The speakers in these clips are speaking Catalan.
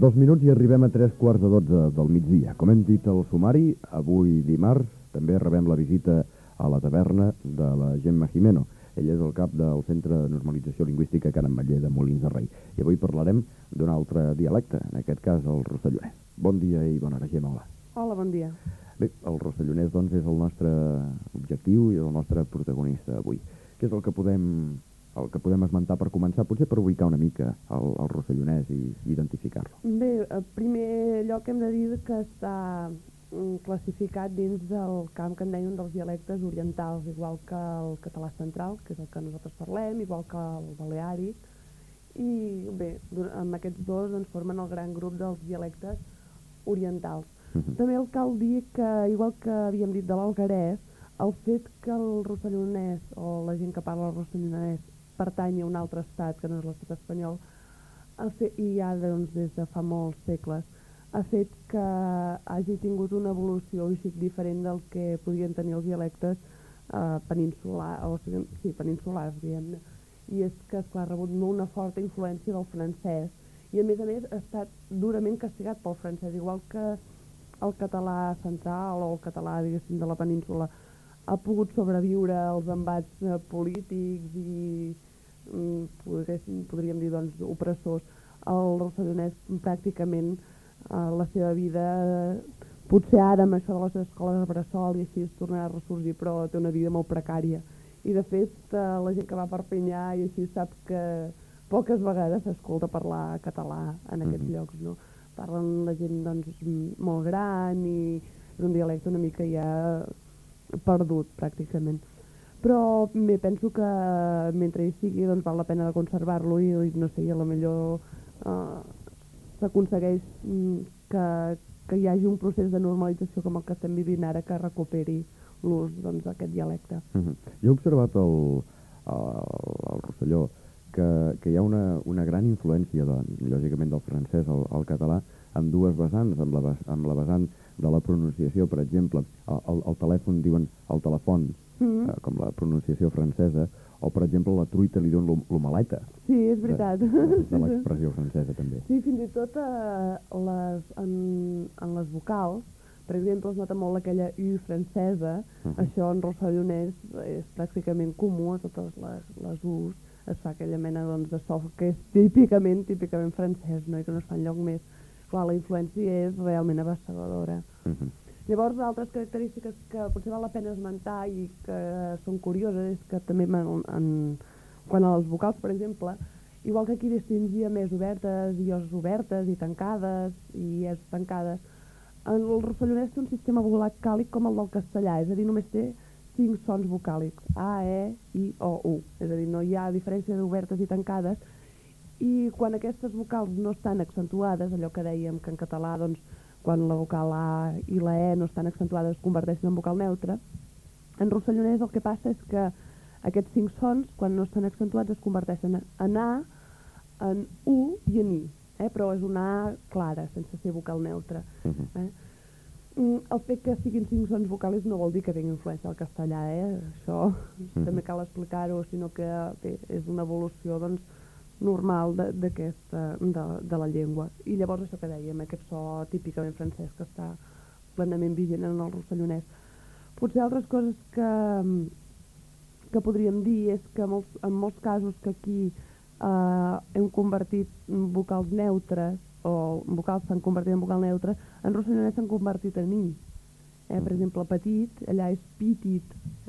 2 minuts i arribem a 3:15 del migdia. Com hem dit al sumari, avui dimarts també rebem la visita a la taverna de la Gemma Jimeno. Ella és el cap del Centre de Normalització Lingüística Can Ametller de Molins de Rei. I avui parlarem d'un altre dialecte, en aquest cas el rossellonès. Bon dia i bona hora, Gemma, hola. Hola, bon dia. Bé, el rossellonès, doncs, és el nostre objectiu i el nostre protagonista avui. Què és el que podem esmentar per començar? Potser per ubicar una mica el rossellonès i identificar-lo. Bé, en primer lloc hem de dir que està classificat dins del camp que en deien dels dialectes orientals, igual que el català central, que és el que nosaltres parlem, igual que el baleàric, i bé, amb aquests dos ens formen el gran grup dels dialectes orientals. També cal dir que, igual que havíem dit de l'alguerès, el fet que el rossellonès o la gent que parla el rossellonès pertany a un altre estat que no és l'estat espanyol, i ja doncs, des de fa molts segles, ha fet que hagi tingut una evolució així diferent del que podien tenir els dialectes peninsulars, diguem-ne. I és que, esclar, ha rebut una forta influència del francès i, a més, ha estat durament castigat pel francès, igual que el català central o el català, diguéssim, de la península ha pogut sobreviure als embats polítics i podríem dir, doncs, opressors. El rossellonès pràcticament la seva vida, potser ara amb això de les escoles de bressol i així es tornarà a ressorgir, però té una vida molt precària. I de fet la gent que va a Perpinyà i així sap que poques vegades s'escolta parlar català en aquests llocs, no? Parlen la gent, doncs, molt gran i és un dialecte una mica ja perdut pràcticament. Però bé, penso que mentre hi sigui doncs val la pena de conservar-lo i no sé, a lo millor s'aconsegueix que hi hagi un procés de normalització com el que estem vivint ara, que recuperi l'ús d'aquest dialecte. Jo he observat al Rosselló que hi ha una gran influència, lògicament, del francès al català amb dues vessants, amb la vessant de la pronunciació, per exemple, el telèfon diuen el telèfon, com la pronunciació francesa, o, per exemple, la truita li diuen l'omeleta. Sí, és veritat. De l'expressió francesa, també. Sí, fins i tot en les vocals, per exemple, es nota molt aquella U francesa, això en rossellonès és pràcticament comú, a totes les U's es fa aquella mena de so que és típicament francès, no? I que no es fa enlloc més. Clar, la influència és realment avassagadora. Llavors, altres característiques que potser val la pena esmentar i que són curioses és que també quan a les vocals, per exemple, igual que aquí distingia més obertes i os obertes i tancades i es tancades, el rossellonès té un sistema vocàlic com el del castellà, és a dir, només té 5 sons vocàlics, A, E, I, O, U. És a dir, no hi ha diferència d'obertes i tancades, i quan aquestes vocals no estan accentuades, allò que dèiem que en català, doncs, quan la vocal A i la E no estan accentuades es converteixen en vocal neutra, en rossellonès el que passa és que aquests 5 sons, quan no estan accentuats, es converteixen en A, en U i en I, però és una A clara, sense ser vocal neutra. El fet que siguin 5 sons vocàlics no vol dir que tingui influència al castellà, això també cal explicar-ho, sinó que és una evolució, doncs, normal de la llengua. I llavors això que dèiem, aquest so típicament francès que està plenament vigent en el rossellonès. Potser altres coses que podríem dir és que en molts casos que aquí hem convertit vocals neutres o vocals s'han convertit en vocal neutre, en rossellonès s'han convertit en I. Per exemple, petit, allà és pitit.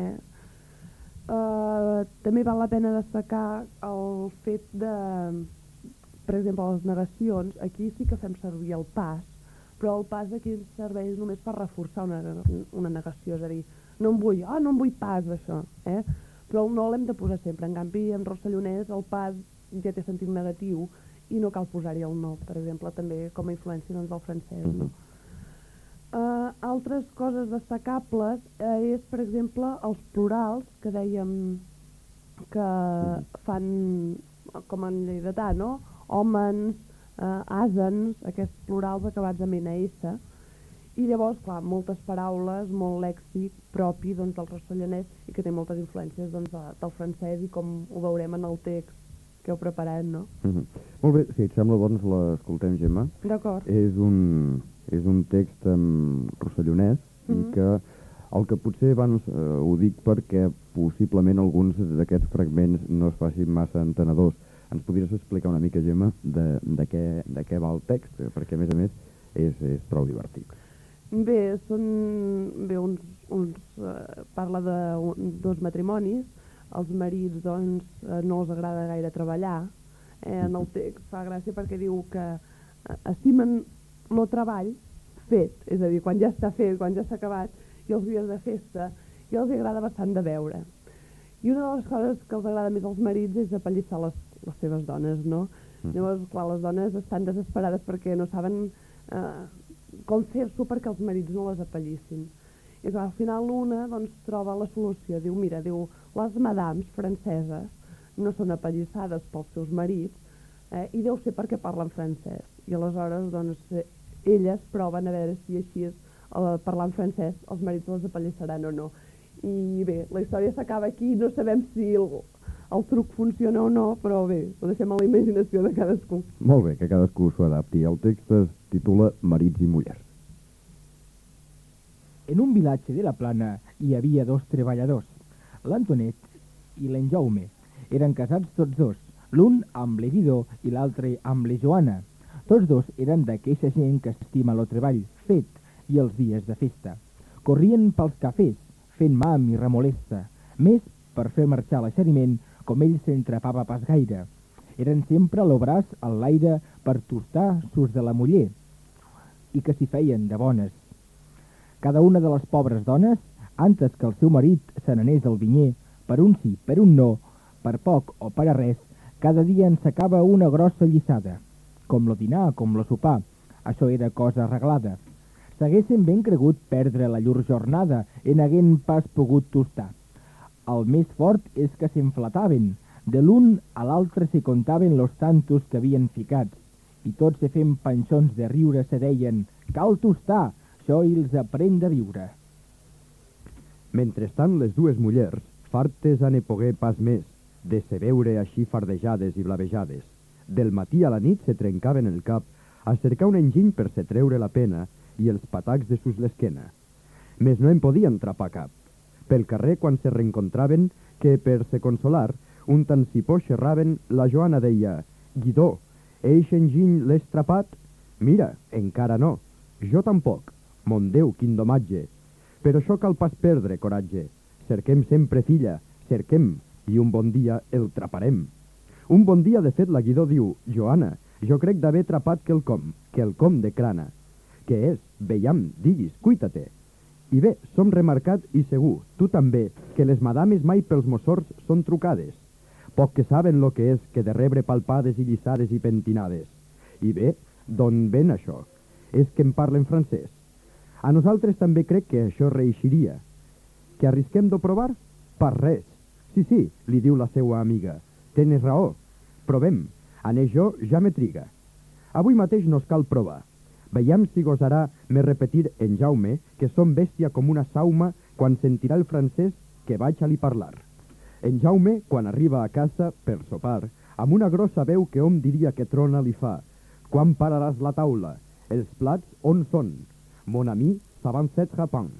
També val la pena destacar el fet de, per exemple, les negacions. Aquí sí que fem servir el pas, però el pas aquí serveix només per reforçar una negació, és a dir, no em vull pas d'això, però el no l'hem de posar sempre. En canvi, en rossellonès el pas ja té sentit negatiu i no cal posar-hi el no, per exemple, també com a influència del francès. No? Altres coses destacables és, per exemple, els plurals, que dèiem que fan, com en lleidatà, no? Hòmens, àsens, aquests plurals acabats amb NS, i llavors, clar, moltes paraules, molt lèxic propi del rossellonès i que té moltes influències del francès, i com ho veurem en el text que heu preparat, no? Molt bé, si et sembla, doncs l'escoltem, Gemma. D'acord. És un text rossellonès i que el que potser abans ho dic perquè possiblement alguns d'aquests fragments no es facin massa entenedors. Ens podries explicar una mica, Gemma, de què va el text? Perquè, a més, és prou divertit. Bé, parla de dos matrimonis. Els marits, doncs, no els agrada gaire treballar. En el text fa gràcia perquè diu que estimen el treball fet, és a dir, quan ja està fet, quan ja s'ha acabat, i els dies de festa, i els agrada bastant de veure. I una de les coses que els agrada més als marits és apallissar les seves dones, no? Llavors, clar, les dones estan desesperades perquè no saben com fer-s'ho perquè els marits no les apallissin. I clar, al final una doncs, troba la solució. Diu, mira, les madams franceses no són apallissades pels seus marits i deu ser perquè parlen francès. I aleshores, doncs, elles proven a veure si així parlant francès els marits les apallissaran o no. I bé, la història s'acaba aquí, no sabem si el truc funciona o no, però bé, ho deixem a la imaginació de cadascú. Molt bé, que cadascú s'ho adapti. El text es titula Marits i mullers. En un vilatge de la Plana hi havia dos treballadors, l'Antonet i l'en Jaume. Eren casats tots dos, l'un amb l'Eridó i l'altre amb la Joana. Tots dos eren d'aqueixa gent que estima el treball fet i els dies de festa. Corrien pels cafès, fent mam i remolesta, més per fer marxar l'exeriment com ell s'entrapava pas gaire. Eren sempre a l'obràs al l'aire per tostar sus de la muller, i que s'hi feien de bones. Cada una de les pobres dones, antes que el seu marit se n'anés al vinyer, per un sí, per un no, per poc o per a res, cada dia en sacava una grossa lliçada. Com lo dinar, com lo sopar, això era cosa arreglada. S'haguessin ben cregut perdre la llur jornada en haguent pas pogut tostar. El més fort és que s'enflataven, de l'un a l'altre s'hi contaven los tantos que havien ficat, i tots se fent panxons de riure se deien «Cal tostar, això els aprèn de viure». Mentrestant, les dues mullers, fartes a ne poguer pas més, de se veure així fardejades i blavejades. Del matí a la nit se trencaven el cap a cercar un enginy per se treure la pena i els patacs de sus l'esquena. Mes no en podien trapar cap. Pel carrer, quan se reencontraven, que per se consolar, un tant cipó xerraven, la Joana deia «Guidó, eix enginy l'has trapat?» «Mira, encara no. Jo tampoc. Mon Déu, quin domatge. Però això cal pas perdre coratge. Cerquem sempre filla, cerquem, i un bon dia el traparem». Un bon dia, de fet, la Guidó diu «Joana, jo crec d'haver trapat quelcom de crana. Què és? Veiam, diguis, cuita-te». I bé, som remarcat i segur, tu també, que les madames mai pels mossors són trucades. Poc que saben lo que és que de rebre palpades i lliçades i pentinades. I bé, d'on ven això? És que en parlen francès. A nosaltres també crec que això reixiria. Que arrisquem de provar? Per res. Sí, li diu la seua amiga. Tens raó. Provem. Anés jo ja me triga. Avui mateix nos cal provar. Veiem si gosarà me repetir en Jaume que som bèstia com una sauma quan sentirà el francès que vaig a li parlar. En Jaume, quan arriba a casa per sopar, amb una grossa veu que hom diria que trona li fa: «Quan pararàs la taula? Els plats on són? Mon ami, s'avancet rapant».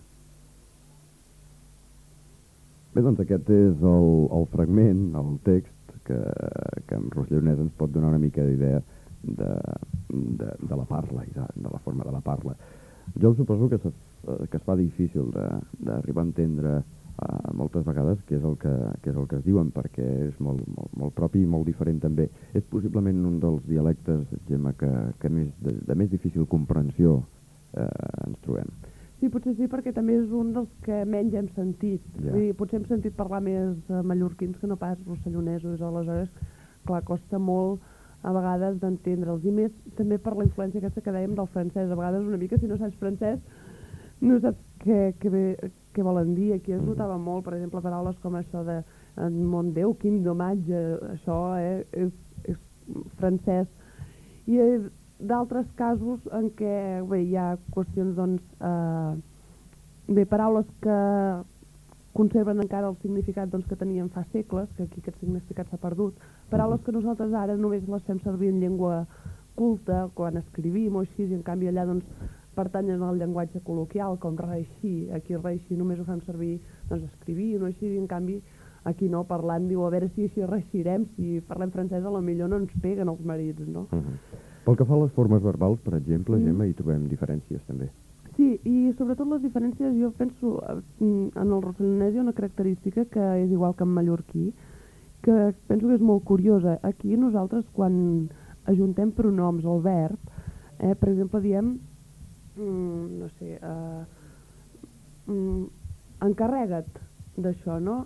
Bé, doncs aquest és el fragment, el text, que en rossellonès ens pot donar una mica d'idea de la parla i de la forma de la parla. Jo suposo que es fa difícil d'arribar a entendre moltes vegades què és el que es diuen, perquè és molt propi i molt diferent també. És possiblement un dels dialectes, Gemma, que de més difícil comprensió ens trobem. Sí, potser sí, perquè també és un dels que menys hem sentit. Ja. Vull dir, potser hem sentit parlar més mallorquins que no pas rossellonesos, aleshores, clar, costa molt a vegades d'entendre'ls, i més també per la influència aquesta que dèiem del francès. A vegades una mica, si no saps francès, no saps què volen dir. Aquí es notava molt, per exemple, paraules com això de «Mon Déu, quin domatge», això és francès. I d'altres casos en què hi ha qüestions, doncs, paraules que conserven encara el significat doncs, que tenien fa segles, que aquí aquest significat s'ha perdut. Paraules que nosaltres ara només les fem servir en llengua culta, quan escrivim o així, i en canvi allà doncs, pertanyen al llenguatge col·loquial, com reeixir. Aquí reeixir només ho fem servir doncs, escrivint o així, i en canvi aquí no, parlant, diu, a veure si així reeixirem, si parlem francès a lo millor no ens peguen els marits, no? Pel que fa a les formes verbals, per exemple, Gemma, hi trobem diferències també. Sí, i sobretot les diferències, jo penso, en el rossellonès hi ha una característica que és igual que en mallorquí, que penso que és molt curiosa. Aquí nosaltres, quan ajuntem pronoms al verb, per exemple, diem, no sé, encarrega't d'això, no?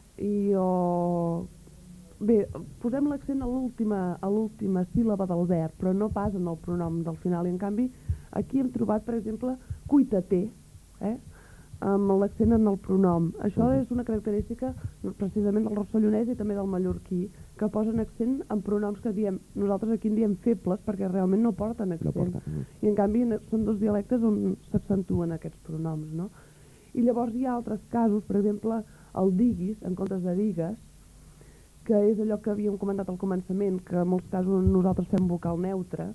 Bé, posem l'accent a l'última síl·laba del verb, però no pas en el pronom del final. I en canvi, aquí hem trobat, per exemple, cuita-te, amb l'accent en el pronom. Això és una característica precisament del rossellonès i també del mallorquí, que posen accent en pronoms que diem, nosaltres aquí en diem febles perquè realment no porten accent. I en canvi són dos dialectes on s'accentuen aquests pronoms, no? I llavors hi ha altres casos, per exemple, el diguis, en comptes de digues, que és allò que havíem comentat al començament, que en molts casos nosaltres fem vocal neutra.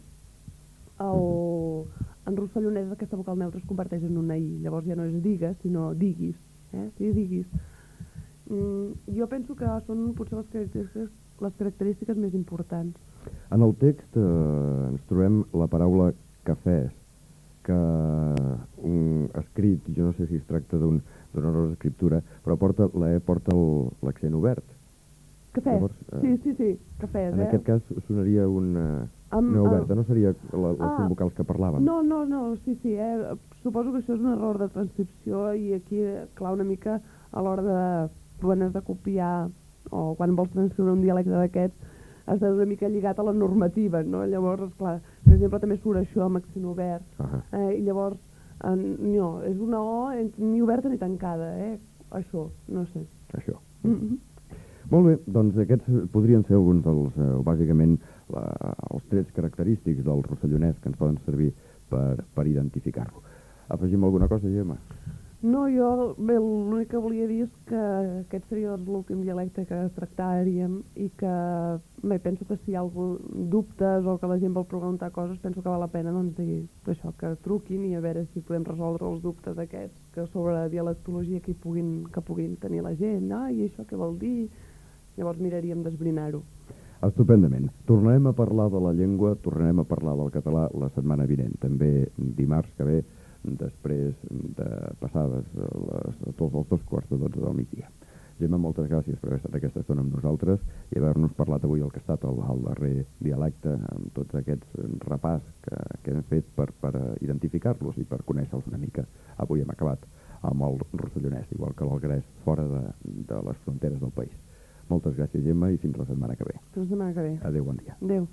En rossellonès aquesta vocal neutra es converteix en una i, llavors ja no és digues, sinó diguis. Sí, diguis. Jo penso que són potser les característiques més importants. En el text ens trobem la paraula cafès, que escrit, jo no sé si es tracta d'una error d'escriptura, però porta l'accent obert. Cafès, Llavors, sí, cafès. En aquest cas sonaria una oberta, no seria les vocals que parlàvem. No, sí, suposo que això és un error de transcripció i aquí, clar, una mica a l'hora de, quan has de copiar o quan vols transcriure un dialecte d'aquests, has de una mica lligat a la normativa, no? Llavors, esclar, per exemple, també surt això amb accent obert, i llavors, no, és una O ni oberta ni tancada, això, no sé. Això. Molt bé, doncs aquests podrien ser alguns dels, bàsicament, els trets característics del rossellonès que ens poden servir per identificar-lo. Afegim alguna cosa, Gemma? No, jo, bé, l'únic que volia dir és que aquest seria l'últim dialecte que tractaríem i que, bé, penso que si hi ha algun dubtes o que la gent vol preguntar coses, penso que val la pena, doncs, dir això, que truquin i a veure si podem resoldre els dubtes aquests, que sobre dialectologia que puguin tenir la gent, i això què vol dir? Llavors miraríem d'esbrinar-ho. Estupendament. Tornarem a parlar de la llengua, tornarem a parlar del català la setmana vinent, també dimarts que ve, després de passades tots els 2:15 del migdia. Gemma, moltes gràcies per haver estat aquesta estona amb nosaltres i haver-nos parlat avui el que ha estat el darrer dialecte, amb tots aquests repàs que hem fet per identificar-los i per conèixer-los una mica. Avui hem acabat amb el rossellonès, igual que l'alguerès, fora de les fronteres del país. Moltes gràcies, Gemma, i fins la setmana que ve. Fins la setmana que ve. Adéu, bon dia. Adéu.